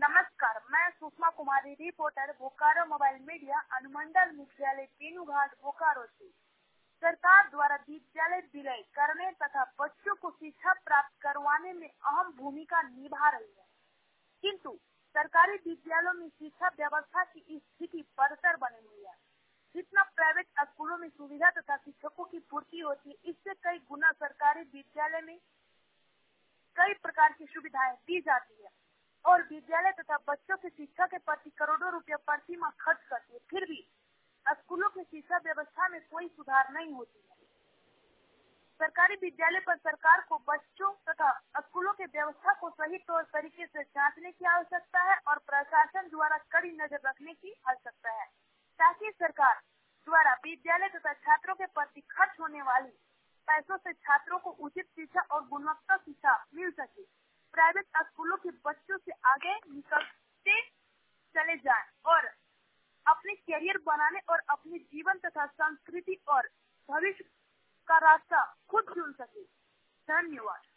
नमस्कार, मैं Sushma Kumari, reporter Bokaro mobile media, अनुमंडल मुख्यालय तेनुघाट बोकारो से। सरकार द्वारा विद्यालय विलय करने तथा बच्चों को शिक्षा प्राप्त करवाने में अहम भूमिका निभा रही है, किंतु सरकारी विद्यालयों में शिक्षा व्यवस्था की स्थिति बदतर बनी हुई है। जितना प्राइवेट स्कूलों में सुविधा तथा शिक्षकों की पूर्ति होती है, इससे कई गुना सरकारी विद्यालय में कई प्रकार की सुविधाएं दी जाती है और विद्यालय तथा बच्चों की शिक्षा के प्रति करोड़ों रुपए प्रति माह खर्च करती है, फिर भी स्कूलों की शिक्षा व्यवस्था में कोई सुधार नहीं होती है। सरकारी विद्यालय पर सरकार को बच्चों तथा स्कूलों की व्यवस्था को सही तौर तरीके से जांचने की आवश्यकता है और प्रशासन द्वारा कड़ी नजर रखने की आवश्यकता है, ताकि सरकार द्वारा विद्यालय तथा छात्रों के प्रति खर्च होने वाली पैसों से छात्रों को उचित शिक्षा और गुणवत्ता शिक्षा मिल सके। प्राइवेट स्कूलों के बच्चों से आगे निकलते चले जाएं और अपने करियर बनाने और अपने जीवन तथा संस्कृति और भविष्य का रास्ता खुद चुन सके। धन्यवाद।